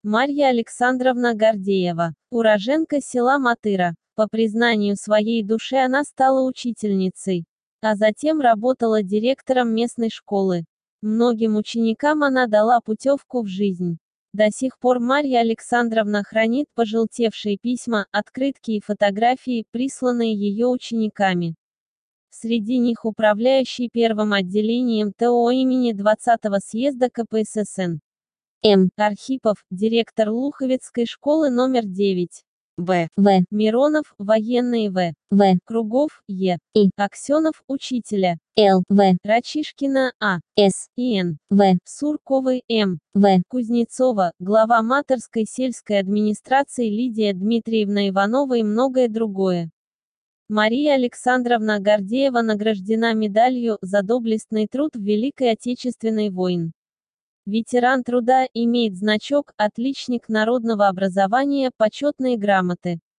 Марья Александровна Гордеева, уроженка села Матыра. По признанию своей души она стала учительницей, а затем работала директором местной школы. Многим ученикам она дала путевку в жизнь. До сих пор Марья Александровна хранит пожелтевшие письма, открытки и фотографии, присланные ее учениками. Среди них управляющий первым отделением ТО имени 20-го съезда КПССН М. Архипов, директор Луховецкой школы номер 9. В. Миронов, военный В. Кругов, Е. И. Аксенов, учителя. Л. Рачишкина, А. С. и Н. Сурковой, М. Кузнецова, глава Маторской сельской администрации Лидия Дмитриевна Иванова и многое другое. Мария Александровна Гордеева награждена медалью «За доблестный труд в Великой Отечественной войне». Ветеран труда, имеет значок «Отличник народного образования», почетные грамоты.